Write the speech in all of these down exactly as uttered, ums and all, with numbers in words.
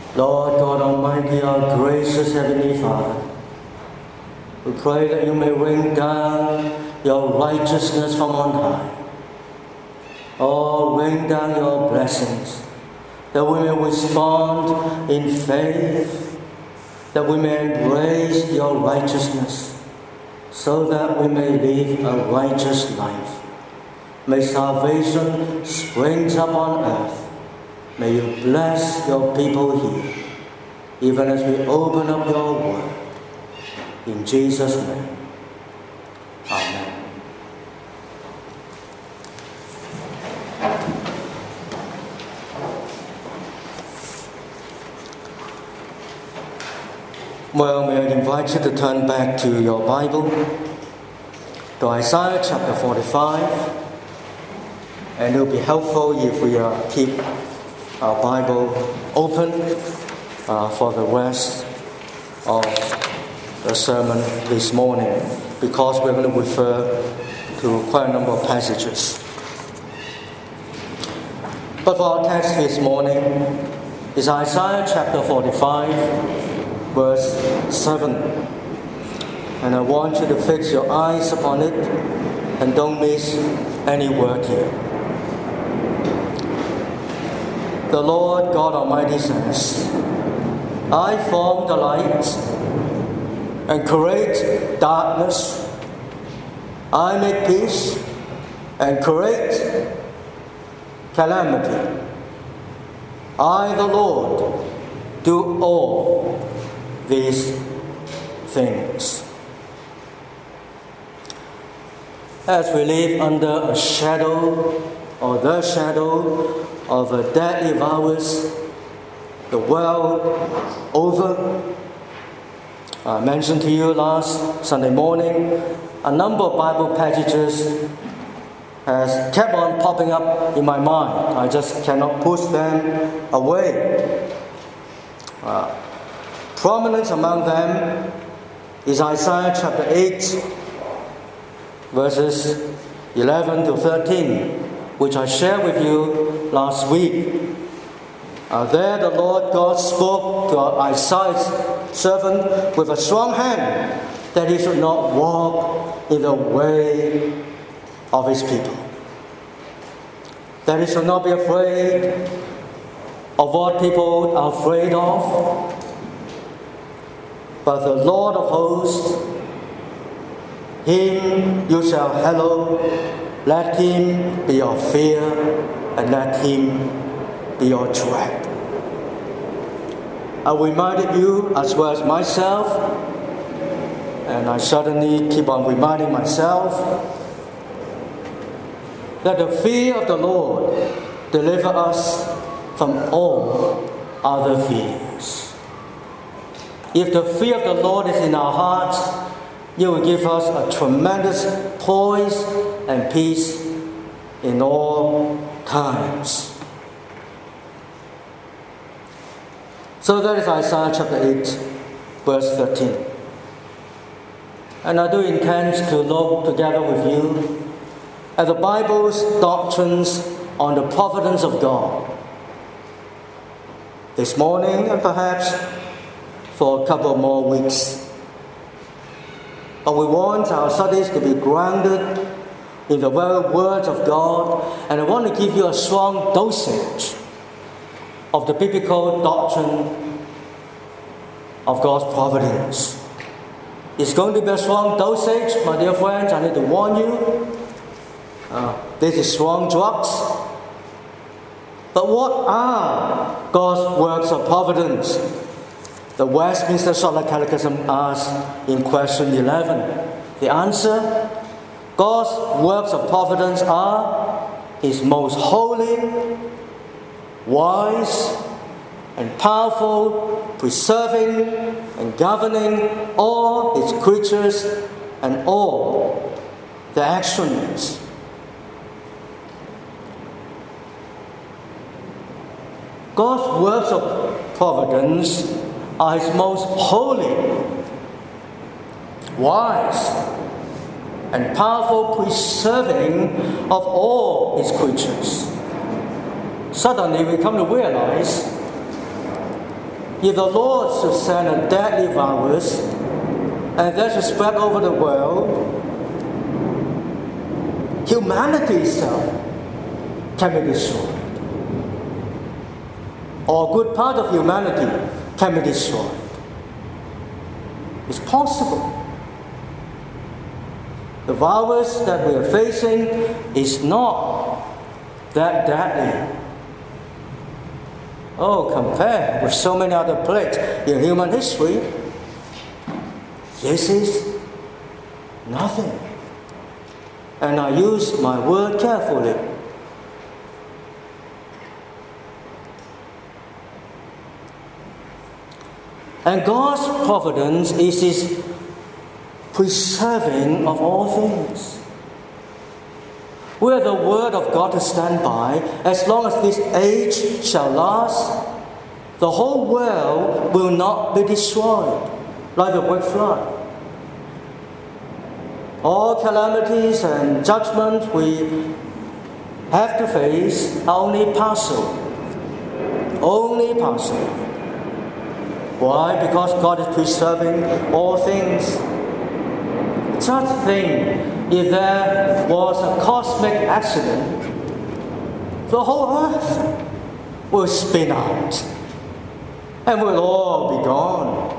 Lord God Almighty, our gracious Heavenly Father, we pray that you may rain down your righteousness from on high. Oh, rain down your blessings, that we may respond in faith, that we may embrace your righteousness, so that we may live a righteous life. May salvation spring up on earth. May you bless your people here, even as we open up your word. In Jesus' name, amen. Well, may I invite you to turn back to your Bible, to Isaiah chapter forty-five, and it will be helpful if we uh, keep our Bible open uh, for the rest of the sermon this morning, because we're going to refer to quite a number of passages. But for our text this morning is Isaiah chapter forty-five, verse seven. And I want you to fix your eyes upon it and don't miss any word here. The Lord God Almighty says, I form the light and create darkness. I make peace and create calamity. I, the Lord, do all these things. As we live under a shadow or the shadow of a deadly virus the world over, I mentioned to you last Sunday morning, a number of Bible passages has kept on popping up in my mind. I just cannot push them away. Uh, prominent among them is Isaiah chapter eight, verses eleven to thirteen, which I shared with you last week. Uh, there the Lord God spoke to Isaiah's servant with a strong hand that he should not walk in the way of his people, that he should not be afraid of what people are afraid of, but the Lord of hosts, him you shall hallow. Let him be your fear, and let him be your dread. I reminded you, as well as myself, and I certainly keep on reminding myself, that the fear of the Lord delivers us from all other fears. If the fear of the Lord is in our hearts, it will give us a tremendous poise and peace in all times. So that is Isaiah chapter eight, verse thirteen. And I do intend to look together with you at the Bible's doctrines on the providence of God this morning, and perhaps for a couple more weeks. But we want our studies to be grounded in the very words of God, and I want to give you a strong dosage of the biblical doctrine of God's providence. It's going to be a strong dosage, my dear friends. I need to warn you. Uh, this is strong drugs. But what are God's works of providence? The Westminster Shorter Catechism asks in question eleven. The answer: God's works of providence are His most holy, wise, and powerful, preserving and governing all His creatures and all their actions. God's works of providence are His most holy, wise, and powerful preserving of all His creatures. Suddenly we come to realize if the Lord should send a deadly virus and that should spread over the world, humanity itself can be destroyed. Or a good part of humanity can be destroyed. It's possible. The virus that we are facing is not that deadly. Oh, compared with so many other plagues in human history, this is nothing. And I use my word carefully. And God's providence is His preserving of all things. We have the word of God to stand by. As long as this age shall last, the whole world will not be destroyed like the great flood. All calamities and judgments we have to face are only partial. Only partial. Why? Because God is preserving all things. Such thing, if there was a cosmic accident, the whole earth will spin out and will all be gone.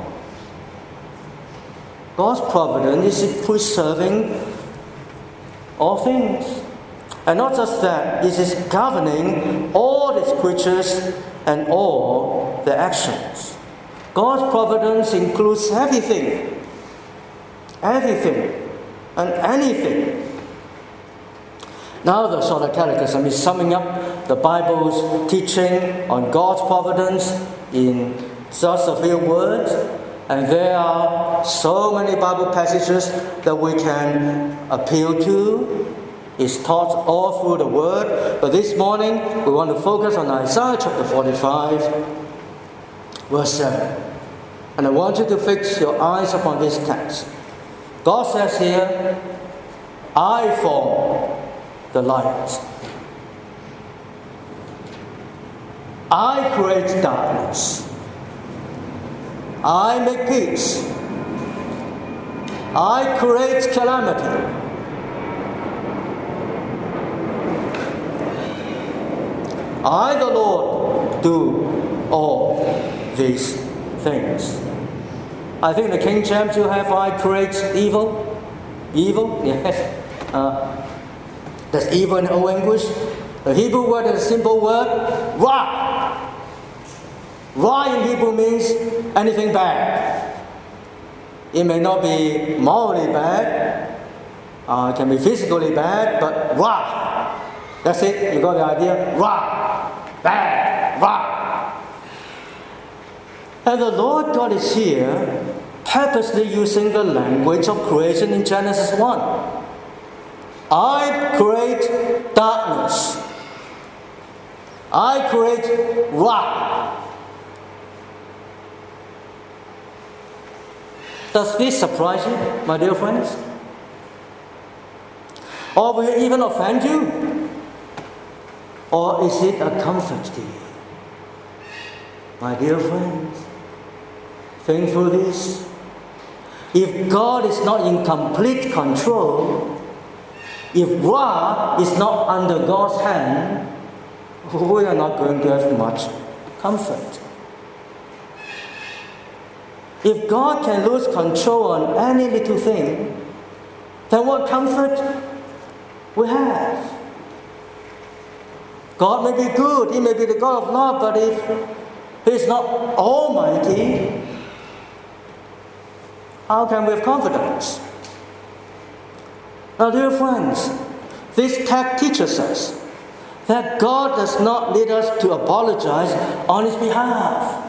God's providence is preserving all things. And not just that, it is governing all His creatures and all their actions. God's providence includes everything. Everything and anything. Now the Shorter Catechism is summing up the Bible's teaching on God's providence in just a few words. And there are so many Bible passages that we can appeal to. It's taught all through the Word. But this morning we want to focus on Isaiah chapter forty-five, verse seven. And I want you to fix your eyes upon this text. God says here, I form the light. I create darkness. I make peace. I create calamity. I, the Lord, do all these things. I think the King James you have, I create evil. Evil, yes. Uh, that's evil in Old English. The Hebrew word is a simple word, ra. Ra in Hebrew means anything bad. It may not be morally bad, uh, it can be physically bad, but ra. That's it, you got the idea? Ra. Bad. Ra. And the Lord God is here purposely using the language of creation in Genesis one. I create darkness. I create Ra. Does this surprise you, my dear friends? Or will it even offend you? Or is it a comfort to you? My dear friends, think through this. If God is not in complete control, if Ra is not under God's hand, we are not going to have much comfort. If God can lose control on any little thing, then what comfort we have? God may be good, He may be the God of love, but if He is not almighty, how can we have confidence? Now, dear friends, this text teaches us that God does not need us to apologize on His behalf.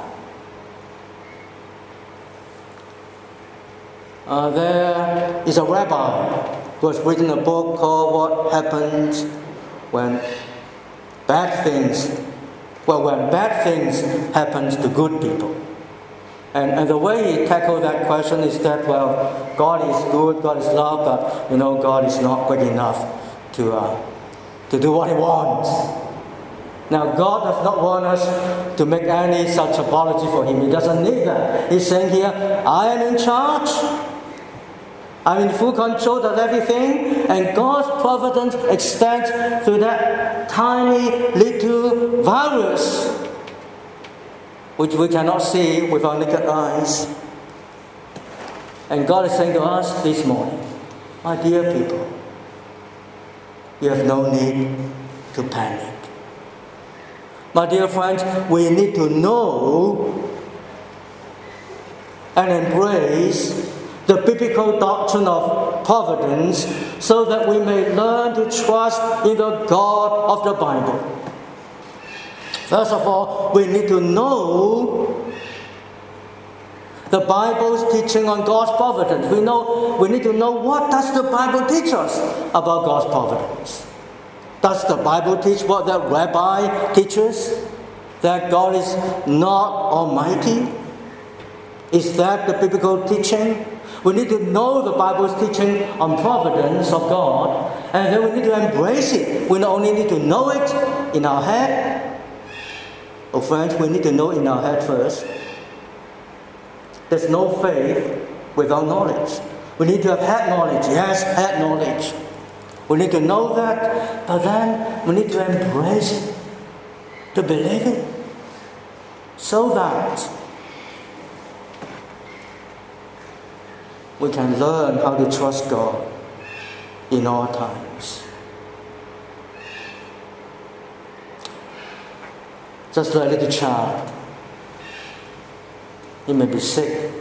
Uh, there is a rabbi who has written a book called What Happens When Bad Things, well, when bad things happen to good people. And, and the way he tackled that question is that, well, God is good, God is love, but, you know, God is not good enough to, uh, to do what He wants. Now, God does not want us to make any such apology for Him. He doesn't need that. He's saying here, I am in charge. I'm in full control of everything. And God's providence extends to that tiny little virus, which we cannot see with our naked eyes. And God is saying to us this morning, my dear people, you have no need to panic. My dear friends, we need to know and embrace the biblical doctrine of providence so that we may learn to trust in the God of the Bible. First of all, we need to know the Bible's teaching on God's providence. We know we need to know, what does the Bible teach us about God's providence? Does the Bible teach what the rabbi teaches? That God is not almighty? Is that the biblical teaching? We need to know the Bible's teaching on providence of God, and then we need to embrace it. We not only need to know it in our head. Oh friends, we need to know in our head first. There's no faith without knowledge. We need to have head knowledge. Yes, head knowledge. We need to know that, but then we need to embrace it, to believe it, so that we can learn how to trust God in all times. Just like a little child, he may be sick,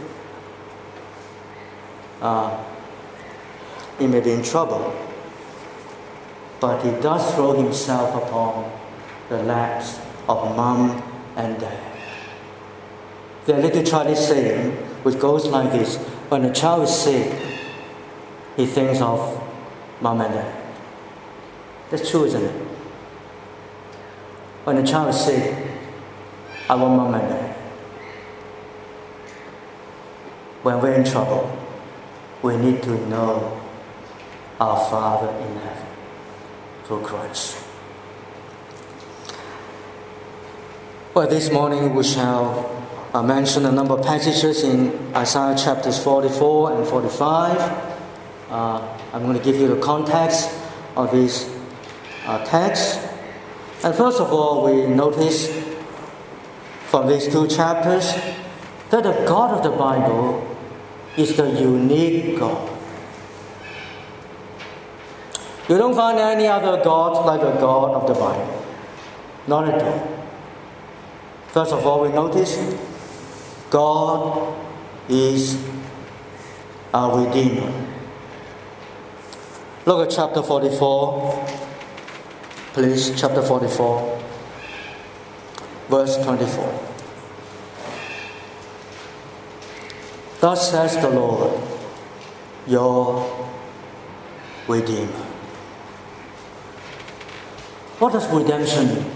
uh, he may be in trouble, but he does throw himself upon the laps of mom and dad. The little Chinese saying, which goes like this: when a child is sick, he thinks of mom and dad. That's true, isn't it? When a child is sick, I want mom and dad. When we're in trouble, we need to know our Father in heaven through Christ. Well, this morning we shall uh, mention a number of passages in Isaiah chapters forty-four and forty-five. Uh, I'm going to give you the context of these uh, texts. And first of all, we notice from these two chapters that the God of the Bible is the unique God. You don't find any other God like the God of the Bible. Not at all. First of all, we notice God is our Redeemer. Look at chapter forty-four. Please, chapter forty-four, verse twenty-four. Thus says the Lord, your Redeemer. What does redemption mean?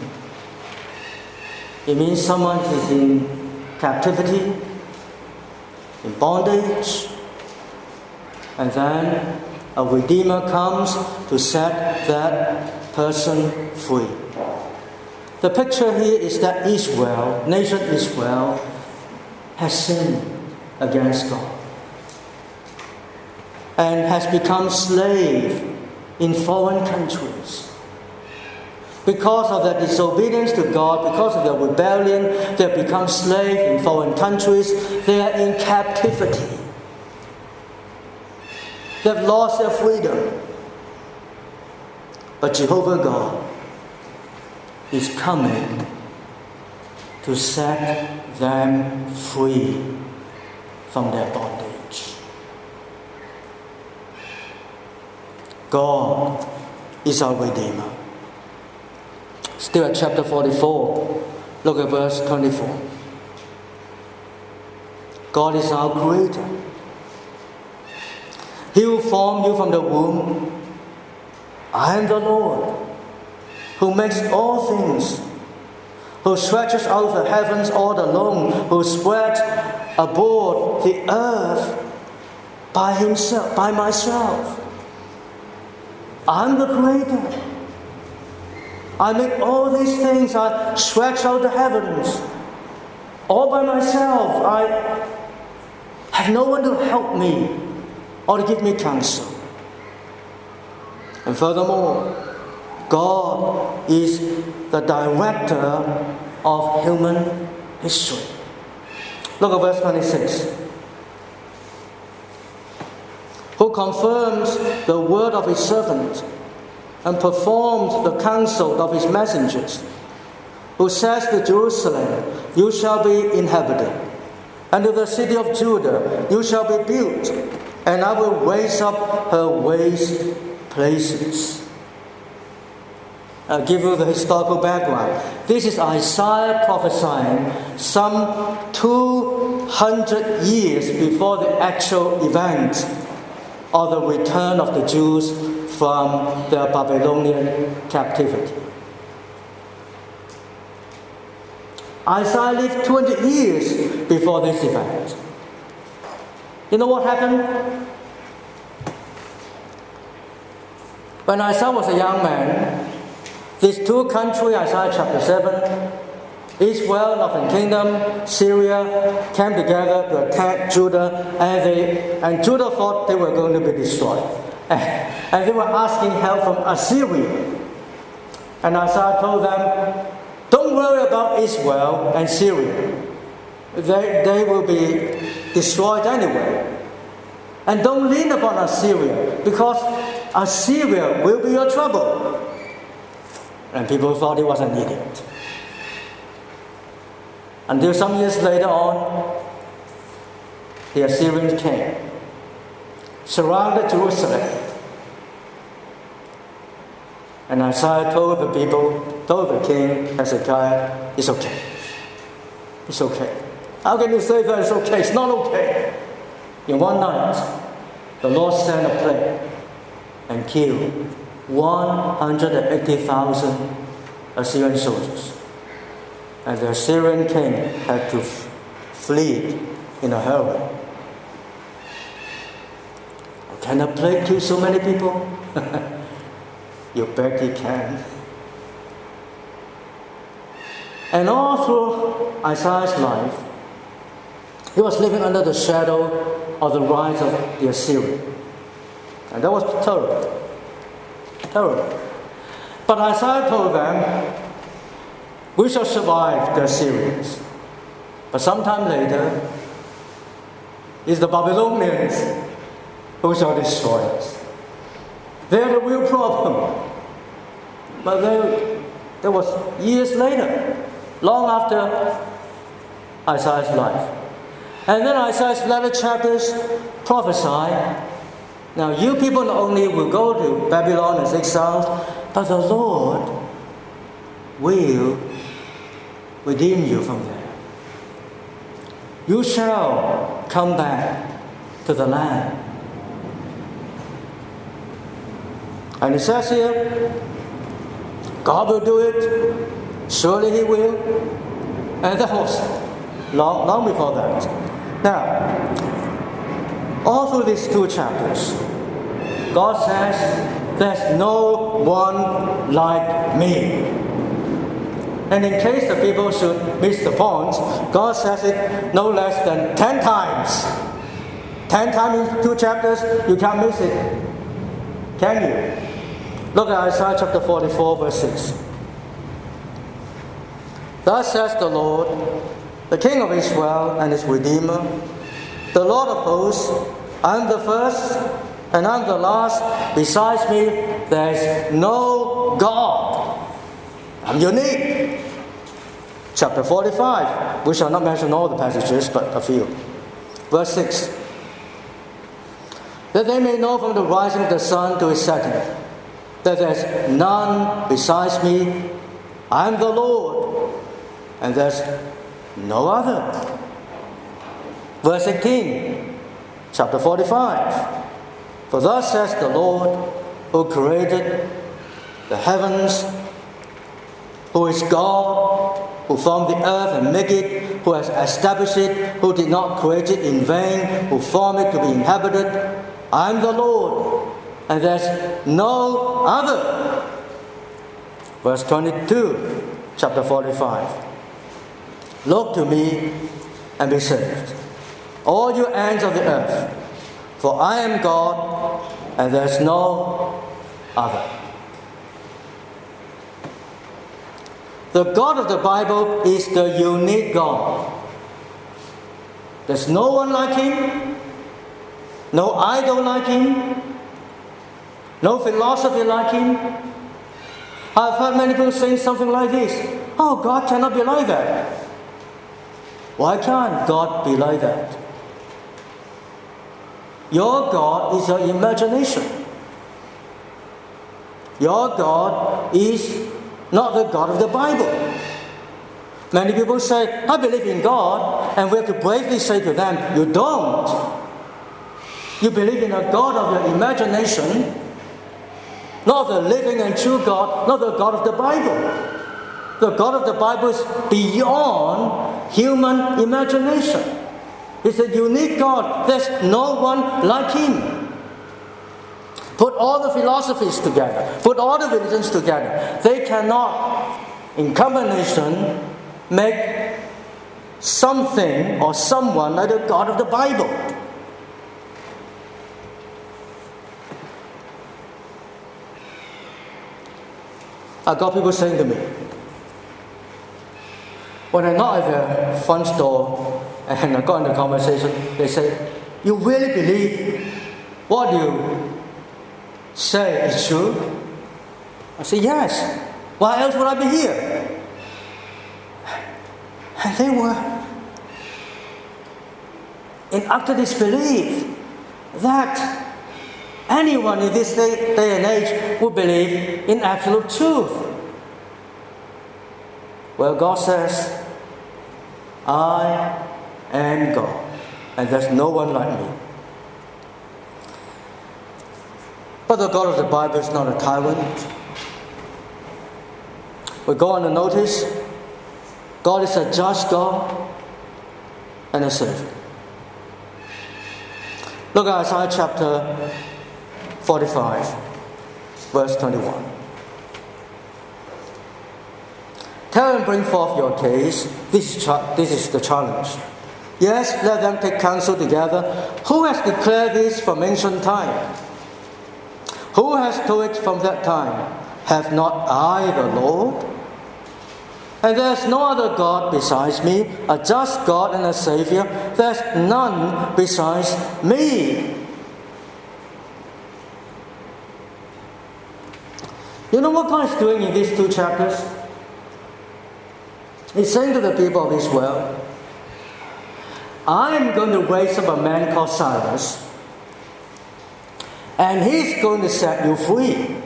It means someone is in captivity, in bondage, and then a Redeemer comes to set that person free. The picture here is that Israel, nation Israel, has sinned against God and has become slave in foreign countries. Because of their disobedience to God, because of their rebellion, they have become slaves in foreign countries. They are in captivity. They have lost their freedom. But Jehovah God is coming to set them free from their bondage. God is our Redeemer. Still at chapter forty-four, look at verse twenty-four. God is our Creator. He who formed you from the womb. I am the Lord, who makes all things, who stretches out the heavens all alone, who spreads abroad the earth by himself, by myself. I'm the Creator. I make all these things. I stretch out the heavens. All by myself. I have no one to help me or to give me counsel. And furthermore, God is the director of human history. Look at verse twenty-six. Who confirms the word of his servant and performs the counsel of his messengers, who says to Jerusalem, you shall be inhabited, and to the city of Judah, you shall be built, and I will raise up her waste places. I'll give you the historical background. This is Isaiah prophesying some two hundred years before the actual event of the return of the Jews from their Babylonian captivity. Isaiah lived two hundred years before this event. You know what happened? When Isaiah was a young man, these two countries, Isaiah chapter seven, Israel, northern kingdom, Syria, came together to attack Judah, and, they, and Judah thought they were going to be destroyed. And, and they were asking help from Assyria. And Isaiah told them, don't worry about Israel and Syria. They, they will be destroyed anyway. And don't lean upon Assyria, because Assyria will be your trouble. And people thought he was an idiot. Until some years later on, the Assyrians came, surrounded Jerusalem. And Isaiah told the people, told the king Hezekiah, it's okay. It's okay. How can you say that it's okay? It's not okay. In one night, the Lord sent a plague and killed one hundred eighty thousand Assyrian soldiers. And the Assyrian king had to f- flee in a hurry. Can a plague kill so many people? You bet he can. And all through Isaiah's life, he was living under the shadow of the rise of the Assyrian. And that was terrible. Terrible. But Isaiah told them, we shall survive the Assyrians. But sometime later, it's the Babylonians who shall destroy us. They're the real problem. But they, that was years later, long after Isaiah's life. And then Isaiah's latter chapters prophesy, now you people not only will go to Babylon as exiles, but the Lord will redeem you from there. You shall come back to the land. And it says here, God will do it. Surely He will. And that was long, long before that. Now, all through these two chapters, God says, there's no one like me. And in case the people should miss the point, God says it no less than ten times. Ten times in two chapters, you can't miss it. Can you? Look at Isaiah chapter forty-four, verse six. Thus says the Lord, the King of Israel and His Redeemer, the Lord of hosts, I am the first and I am the last. Besides me, there is no God. I'm unique. Chapter forty-five. We shall not mention all the passages, but a few. Verse six. That they may know from the rising of the sun to its setting, that there is none besides me. I am the Lord, and there's no other. Verse eighteen. Chapter forty-five. For thus says the Lord, who created the heavens, who is God, who formed the earth and made it, who has established it, who did not create it in vain, who formed it to be inhabited. I am the Lord, and there's no other. Verse twenty-two, chapter forty-five. Look to me and be saved, all you ends of the earth, for I am God and there is no other. The God of the Bible is the unique God. There's no one like Him, no idol like Him, no philosophy like Him. I've heard many people saying something like this: oh, God cannot be like that. Why can't God be like that? Your God is your imagination. Your God is not the God of the Bible. Many people say, I believe in God, and we have to bravely say to them, you don't. You believe in a God of your imagination, not the living and true God, not the God of the Bible. The God of the Bible is beyond human imagination. It's a unique God. There's no one like Him. Put all the philosophies together, put all the religions together. They cannot, in combination, make something or someone like the God of the Bible. I got people saying to me, when I knock at the front door and I got in the conversation, they say, you really believe what you say is true? I say, yes. Why else would I be here? And they were in utter disbelief that anyone in this day, day and age would believe in absolute truth. Well, God says, I am God, and there's no one like me. But the God of the Bible is not a tyrant. We go on to notice, God is a just God and a Savior. Look at Isaiah chapter forty-five, verse twenty-one. Tell and bring forth your case. This is, cha- this is the challenge. Yes, let them take counsel together. Who has declared this from ancient time? Who has told it from that time? Have not I the Lord? And there is no other God besides me, a just God and a Savior. There is none besides me. You know what God is doing in these two chapters? He's saying to the people of Israel, I am going to raise up a man called Cyrus, and he's going to set you free.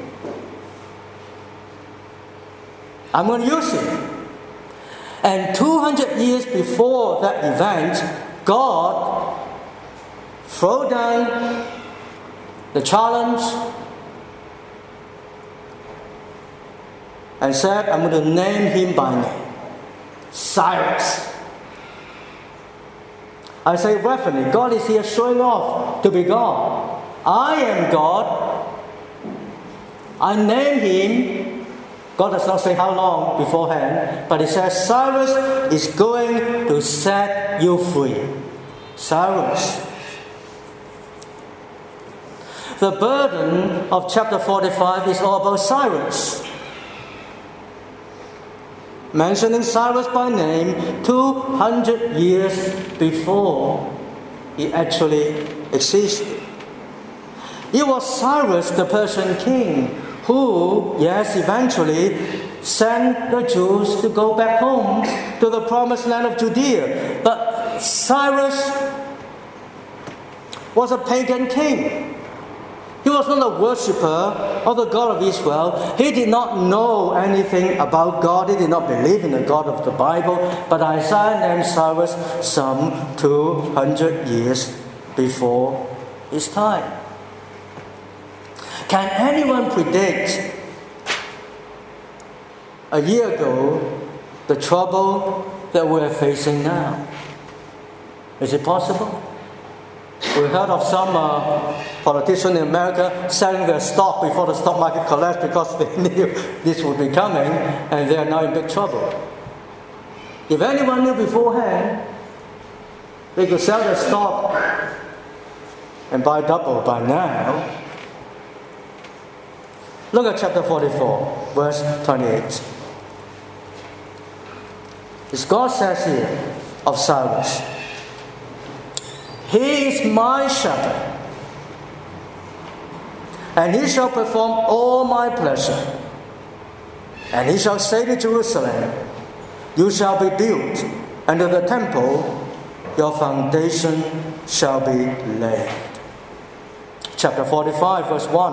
I'm going to use him. And two hundred years before that event, God threw down the challenge and said, I'm going to name him by name. Cyrus. I say reverently, God is here showing off to be God. I am God. I name him. God does not say how long beforehand, but He says Cyrus is going to set you free. Cyrus. The burden of chapter forty-five is all about Cyrus. Mentioning Cyrus by name two hundred years before he actually existed. It was Cyrus, the Persian king, who, yes, eventually sent the Jews to go back home to the promised land of Judea. But Cyrus was a pagan king. He was not a worshipper of the God of Israel. He did not know anything about God. He did not believe in the God of the Bible. But Isaiah named Cyrus some two hundred years before his time. Can anyone predict a year ago the trouble that we're facing now? Is it possible? We heard of some uh, politicians in America selling their stock before the stock market collapsed because they knew this would be coming, and they are now in big trouble. If anyone knew beforehand, they could sell their stock and buy double by now. Look at chapter forty-four, verse twenty-eight. As God says here of Cyrus, "He is my shepherd, and he shall perform all my pleasure. And he shall say to Jerusalem, you shall be built, and to the temple your foundation shall be laid." Chapter forty-five, verse one.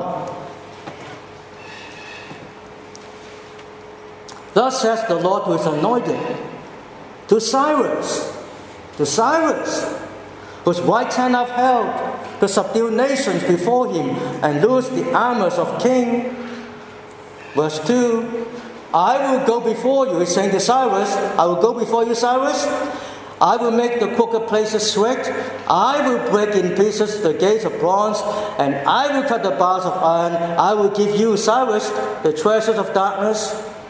"Thus says the Lord to his anointed, to Cyrus, to Cyrus, whose right hand I've held, to subdue nations before him and loose the armors of king." Verse two, "I will go before you," he's saying to Cyrus, "I will go before you, Cyrus. I will make the crooked places straight. I will break in pieces the gates of bronze, and I will cut the bars of iron. I will give you, Cyrus, the treasures of darkness."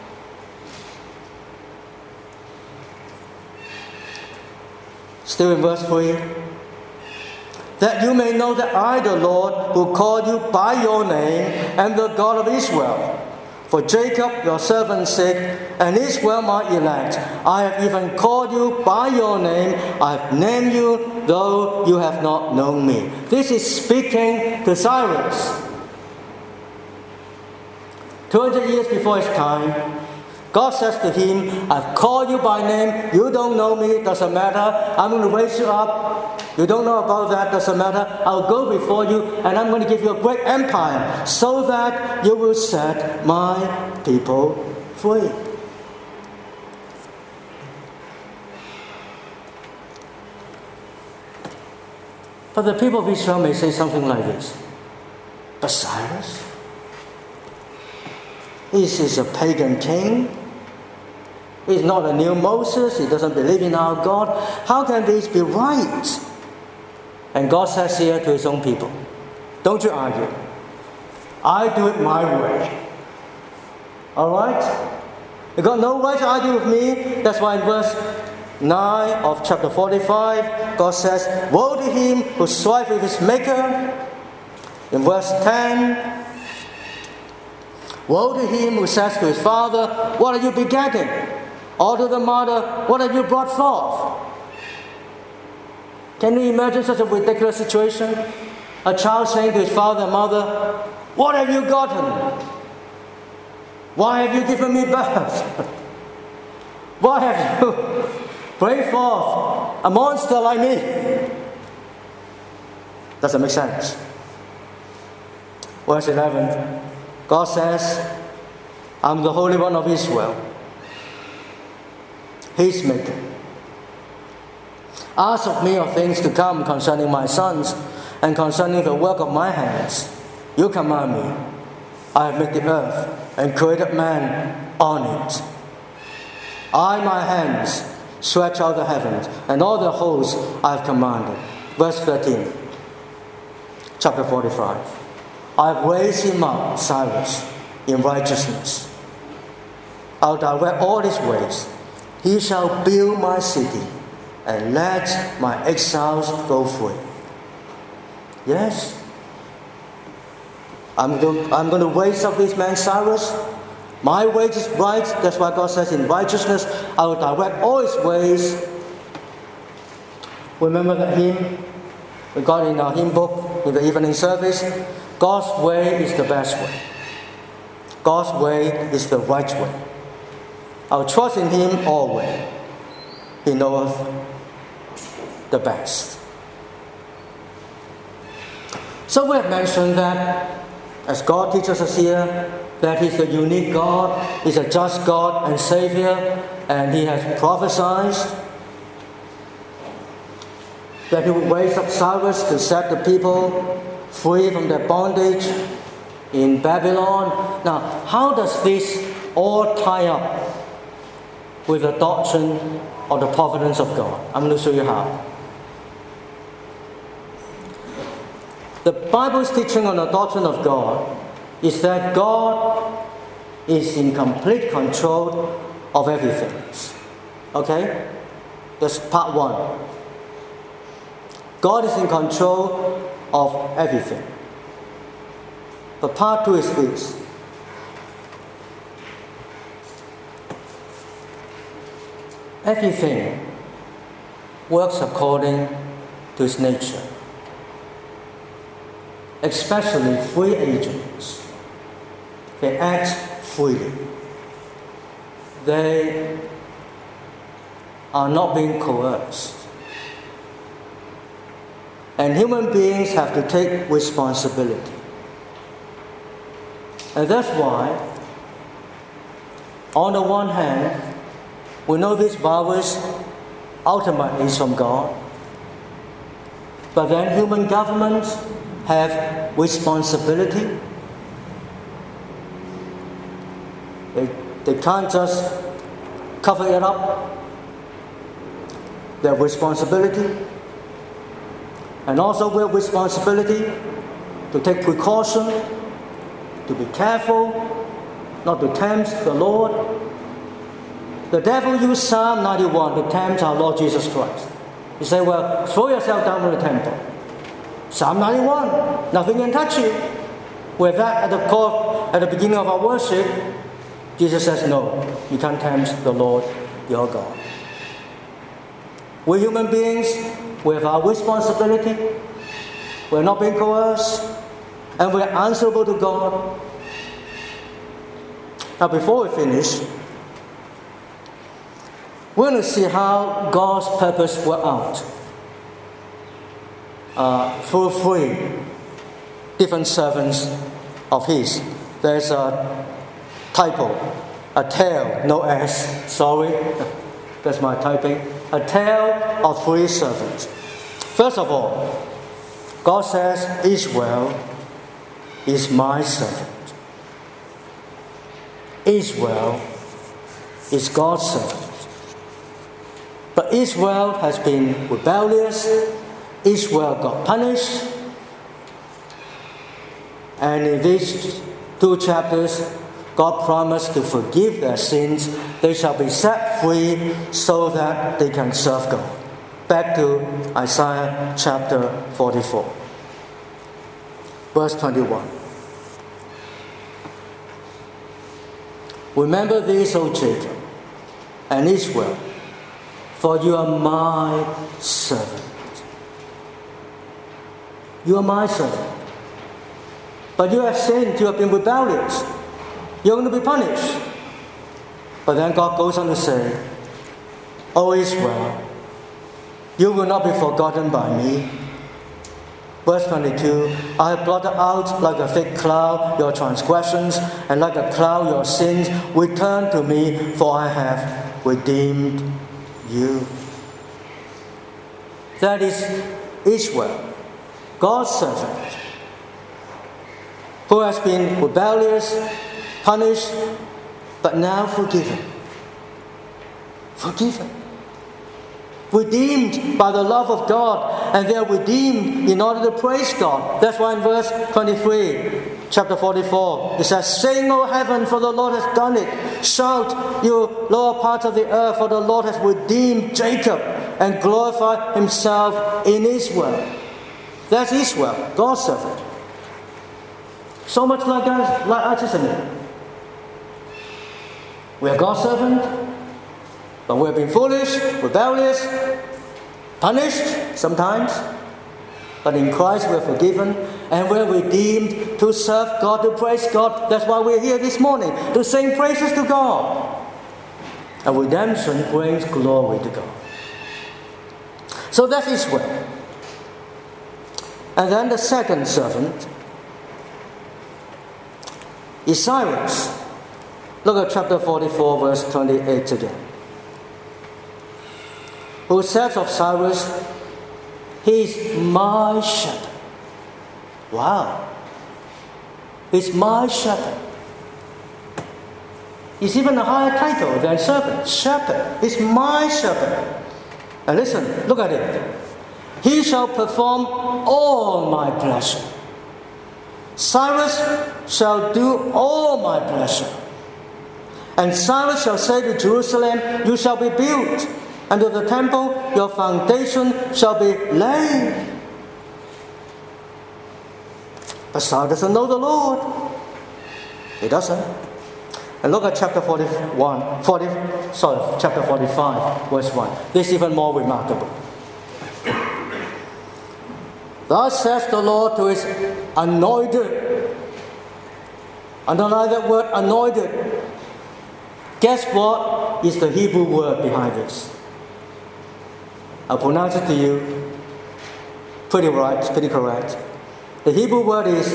Still in verse three, "That you may know that I, the Lord, who called you by your name, am the God of Israel. For Jacob, your servant's sake, and Israel, my elect, I have even called you by your name. I have named you, though you have not known me." This is speaking to Cyrus. two hundred years before his time, God says to him, "I've called you by name. You don't know me. Doesn't matter. I'm going to raise you up. You don't know about that. Doesn't matter. I'll go before you, and I'm going to give you a great empire so that you will set my people free." But the people of Israel may say something like this: "But Cyrus, this is a pagan king. He's not a new Moses. He doesn't believe in our God. How can this be right?" And God says here to his own people, "Don't you argue. I do it my way. All right? You got no right to argue with me." That's why in verse nine of chapter forty-five, God says, "Woe to him who strives with his maker." In verse ten, "Woe to him who says to his father, what are you begetting? Or to the mother, what have you brought forth?" Can you imagine such a ridiculous situation? A child saying to his father and mother, "What have you gotten? Why have you given me birth? Why have you brought forth a monster like me?" Doesn't make sense. Verse eleven, God says, "I'm the Holy One of Israel, his maker. Ask of me of things to come concerning my sons and concerning the work of my hands. You command me. I have made the earth and created man on it. I, my hands, stretch out the heavens, and all the hosts I have commanded." Verse thirteen, chapter forty-five. "I have raised him up, Cyrus, in righteousness. I'll direct all his ways. He shall build my city and let my exiles go free." Yes, I'm going, I'm going to raise up this man Cyrus. My way is right. That's why God says in righteousness, I will direct all his ways. Remember that hymn we got in our hymn book in the evening service? God's way is the best way. God's way is the right way. I'll trust in him always. He knoweth the best. So we have mentioned that as God teaches us here, that he's a unique God, he's a just God and Savior, and he has prophesied that he will raise up Cyrus to set the people free from their bondage in Babylon. Now, how does this all tie up with the doctrine of the providence of God? I'm going to show you how. the Bible's teaching on the doctrine of God is that God is in complete control of everything. Okay? That's part one. God is in control of everything. But part two is this. Everything works according to its nature, especially free agents. They act freely. They are not being coerced. And human beings have to take responsibility. And that's why, on the one hand, we know this virus ultimately is from God. But then human governments have responsibility. They, they can't just cover it up. They have responsibility. And also we have responsibility to take precaution, to be careful, not to tempt the Lord. The devil used Psalm ninety-one to tempt our Lord Jesus Christ. He said, well, throw yourself down in the temple. Psalm ninety-one, nothing can touch you. With that at the core, at the beginning of our worship, Jesus says, no, you can't tempt the Lord your God. We're human beings, we have our responsibility. We're not being coerced, and we're answerable to God. Now, before we finish, we're going to see how God's purpose works out uh, through three different servants of His. There's a typo, a tale, no S, sorry, that's my typing. A tale of three servants. First of all, God says, Israel is my servant. Israel is God's servant. But Israel has been rebellious. Israel got punished. And in these two chapters, God promised to forgive their sins. They shall be set free so that they can serve God. Back to Isaiah chapter forty-four. Verse twenty-one. Remember this, O Jacob and Israel, for you are my servant. You are my servant. But you have sinned, you have been rebellious. You're going to be punished. But then God goes on to say, O Israel, you will not be forgotten by me. Verse twenty-two, I have blotted out like a thick cloud your transgressions, and like a cloud your sins. Return to me, for I have redeemed you. That is Israel, God's servant, who has been rebellious, punished, but now forgiven. Forgiven. Redeemed by the love of God, and they are redeemed in order to praise God. That's why in verse twenty-three, chapter forty-four, it says, Sing, O heaven, for the Lord has done it. Shout, you lower parts of the earth, for the Lord has redeemed Jacob and glorified himself in Israel. That's Israel, God's servant. So much like us, like us, isn't it? We are God's servant, but we have been foolish, rebellious, punished sometimes. But in Christ we are forgiven and we are redeemed to serve God, to praise God. That's why we're here this morning, to sing praises to God. And redemption brings glory to God. So that's Israel. And then the second servant is Cyrus. Look at chapter forty-four, verse twenty-eight again. Who says of Cyrus, he's my shepherd. Wow. He's my shepherd. It's even a higher title than servant. Shepherd. He's my shepherd. And listen, look at it. He shall perform all my pleasure. Cyrus shall do all my pleasure. And Cyrus shall say to Jerusalem, you shall be built, and to the temple your foundation shall be laid. But Cyrus doesn't know the Lord. He doesn't. And look at chapter forty-one, forty, sorry, chapter forty-five, verse one. This is even more remarkable. Thus says the Lord to his anointed. Underline that word, anointed. Guess what is the Hebrew word behind this? I'll pronounce it to you. Pretty right, pretty correct. The Hebrew word is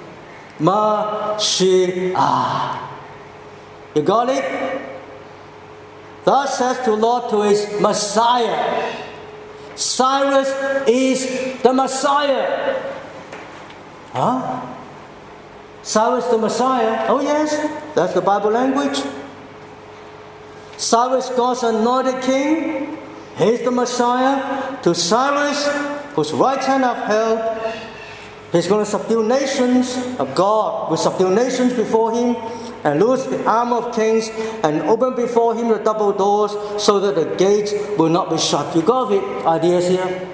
Mashiach. You got it? Thus says the Lord to his Messiah. Cyrus is the Messiah. Huh? Cyrus the Messiah? Oh yes, that's the Bible language. Cyrus, God's anointed king, he's the Messiah. To Cyrus, whose right hand I've held, he's going to subdue nations. Of God will subdue nations before him, and loose the arm of kings, and open before him the double doors, so that the gates will not be shut. You got the ideas here?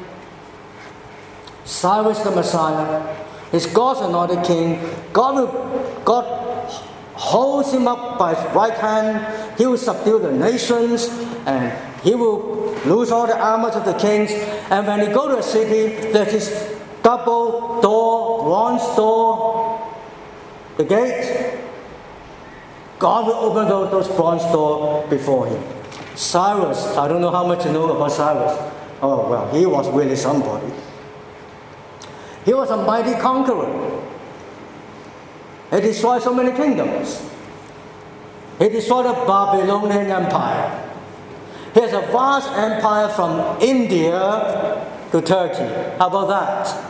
Cyrus the Messiah is God's anointed king. God will, God holds him up by his right hand. He will subdue the nations, and he will loose all the armors of the kings. And when he go to a city, there's this double door, bronze door, the gate. God will open those, those bronze doors before him. Cyrus, I don't know how much you know about Cyrus. Oh, well, he was really somebody. He was a mighty conqueror. He destroyed so many kingdoms. He destroyed the Babylonian Empire. He has a vast empire from India to Turkey. How about that?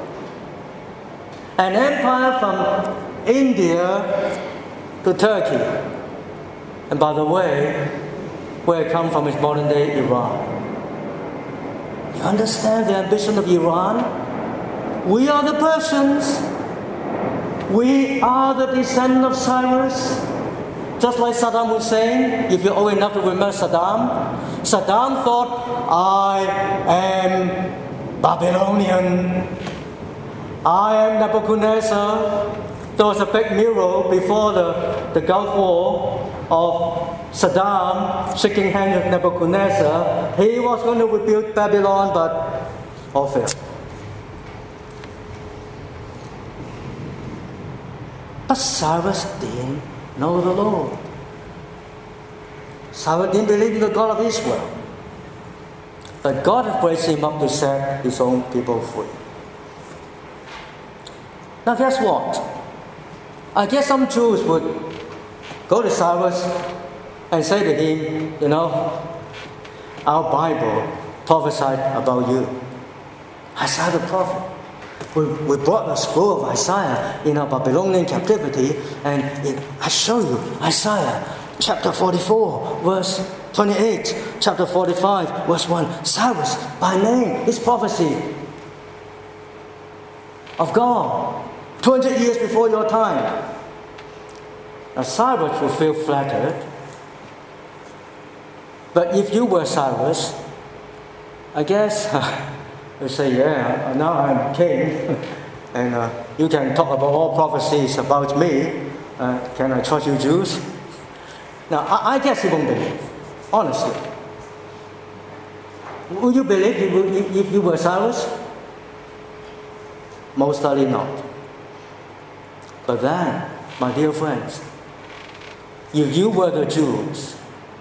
An empire from India to Turkey. And by the way, where it comes from is modern day Iran. You understand the ambition of Iran? We are the Persians. We are the descendant of Cyrus. Just like Saddam Hussein, if you're old enough to remember Saddam, Saddam thought, I am Babylonian. I am Nebuchadnezzar. There was a big mural before the, the Gulf War of Saddam shaking hands with Nebuchadnezzar. He was going to rebuild Babylon, but all failed. But Cyrus didn't know the Lord. Cyrus didn't believe in the God of Israel. But God had raised him up to set his own people free. Now guess what? I guess some Jews would go to Cyrus and say to him, you know, our Bible prophesied about you. Isaiah the prophet. We, we brought the scroll of Isaiah in our Babylonian captivity, and it, I show you Isaiah chapter forty-four, verse twenty-eight, chapter forty-five, verse one. Cyrus, by name, his prophecy of God, two hundred years before your time. Now Cyrus will feel flattered, but if you were Cyrus, I guess you say, yeah, now I'm king, and uh, you can talk about all prophecies about me. Uh, can I trust you Jews? Now, I, I guess you won't believe, honestly. Would you believe if you, if you were Cyrus? Most likely not. But then, my dear friends, if you were the Jews,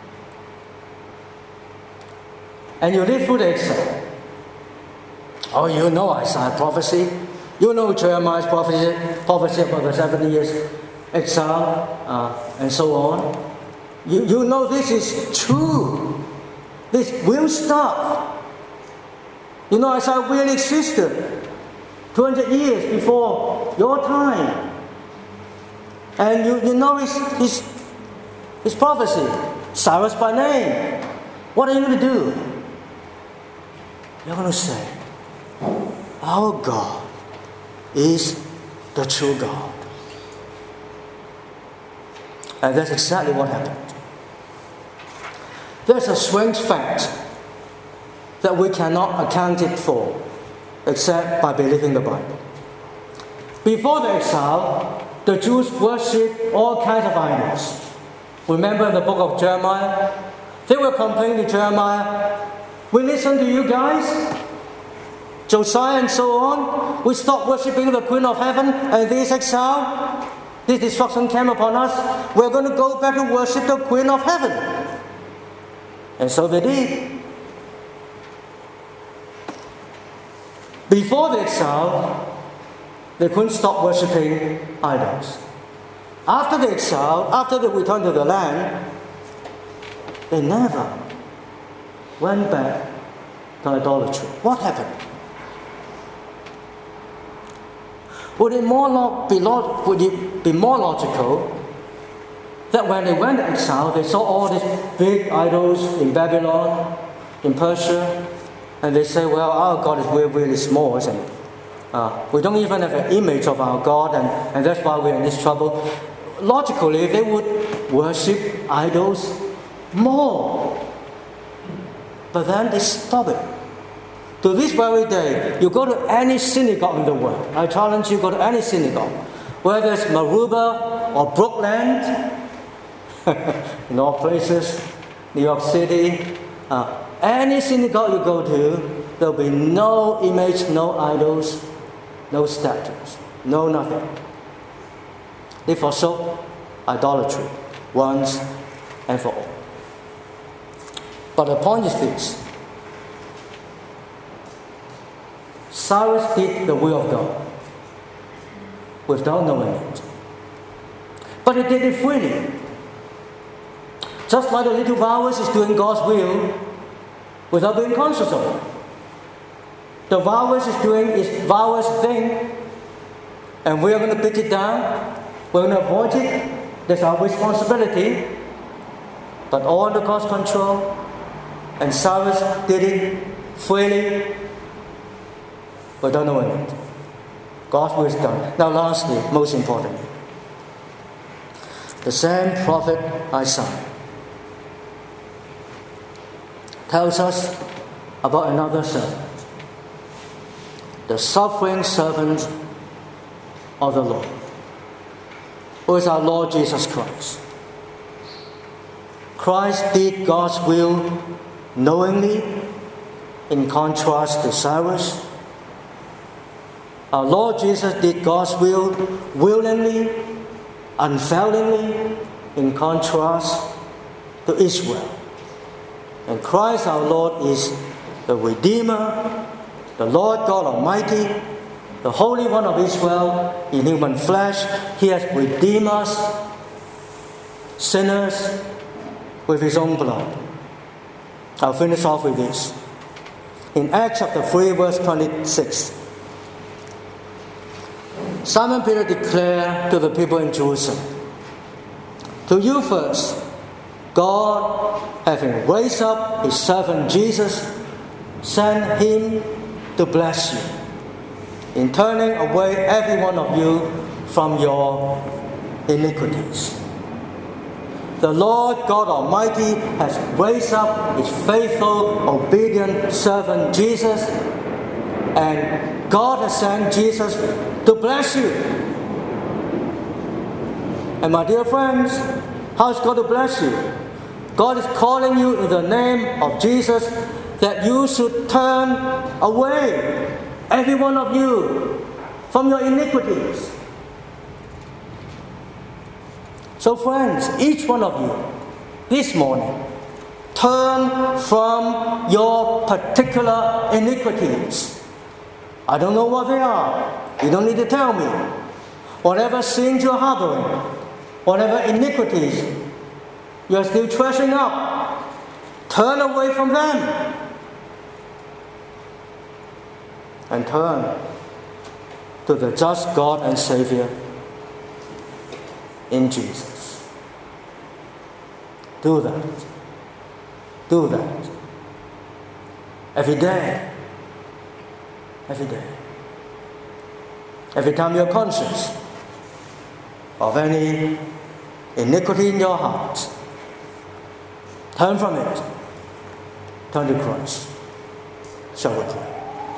and you live through the exile, oh, you know Isaiah prophecy. You know Jeremiah's prophecy, prophecy about the seventy years exile, uh, and so on. You, you know this is true. This real stuff. You know Isaiah really existed two hundred years before your time. And you, you know his, his, his prophecy. Cyrus by name. What are you going to do? You're going to say, our God is the true God. And that's exactly what happened. There's a strange fact that we cannot account it for except by believing the Bible. Before the exile, the Jews worshipped all kinds of idols. Remember in the book of Jeremiah? They were complaining to Jeremiah, we listen to you guys, Josiah and so on. We stopped worshipping the Queen of Heaven, and this exile, this destruction came upon us. We're going to go back and worship the Queen of Heaven. And so they did. Before the exile, they couldn't stop worshipping idols. After the exile, after they returned to the land, they never went back to idolatry. What happened? Would it, more lo- be, lo- would it be more logical that when they went to exile, they saw all these big idols in Babylon, in Persia, and they say, well, our God is really, really small, isn't it? Uh, we don't even have an image of our God, and, and that's why we're in this trouble. Logically, they would worship idols more. But then they stop it. To this very day, you go to any synagogue in the world. I challenge you, go to any synagogue, whether it's Maruba or Brookland, in all places, New York City, uh, any synagogue you go to, there'll be no image, no idols, no statues, no nothing. They forsook idolatry once and for all. But the point is this: Cyrus did the will of God without knowing it. But he did it freely. Just like the little virus is doing God's will without being conscious of it. The virus is doing its virus thing, and we are going to beat it down. We're going to avoid it. That's our responsibility. But all under God's control. And Cyrus did it freely without knowing it. God's will is done. Now lastly, most importantly, the same prophet Isaiah tells us about another servant, the suffering servant of the Lord, who is our Lord Jesus Christ. Christ did God's will knowingly, in contrast to Cyrus. Our Lord Jesus did God's will willingly, unfailingly, in contrast to Israel. And Christ our Lord is the Redeemer, the Lord God Almighty, the Holy One of Israel in human flesh. He has redeemed us, sinners, with His own blood. I'll finish off with this. In Acts chapter three, verse twenty-six, Simon Peter declared to the people in Jerusalem, to you first, God, having raised up His servant Jesus, sent Him to bless you, in turning away every one of you from your iniquities. The Lord God Almighty has raised up His faithful, obedient servant Jesus, and God has sent Jesus to bless you. And my dear friends, how is God to bless you? God is calling you in the name of Jesus that you should turn away, every one of you, from your iniquities. So friends, each one of you, this morning, turn from your particular iniquities. I don't know what they are. You don't need to tell me. Whatever sins you're harboring, whatever iniquities you're still treasuring up, turn away from them. And turn to the just God and Savior in Jesus. Do that. Do that. Every day. Every day. Every time you're conscious of any iniquity in your heart, turn from it. Turn to Christ. Shall we pray?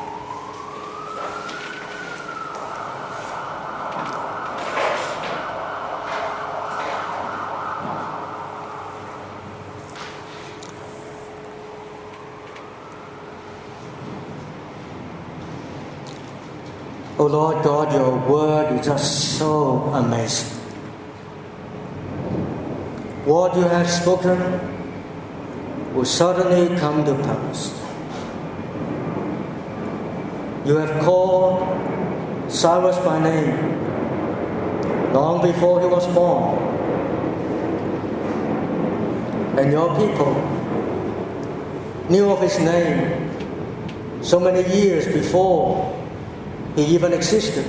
Oh Lord God, your word is just so amazing. What you have spoken will certainly come to pass. You have called Cyrus by name long before he was born. And your people knew of his name so many years before he even existed.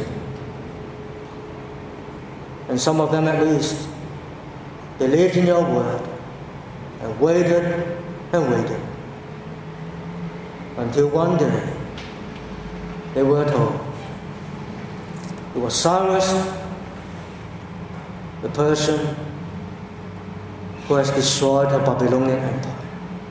And some of them at least believed in your word and waited and waited until one day they were told it was Cyrus the Persian who has destroyed the Babylonian Empire.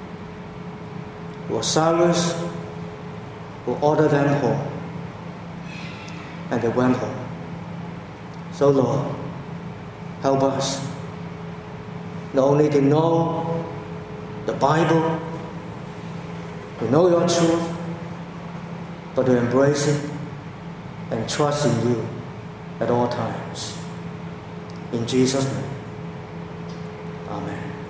It was Cyrus who ordered them home, and they went home. So Lord, help us not only to know the Bible, to know your truth, but to embrace it and trust in you at all times. In Jesus' name, amen.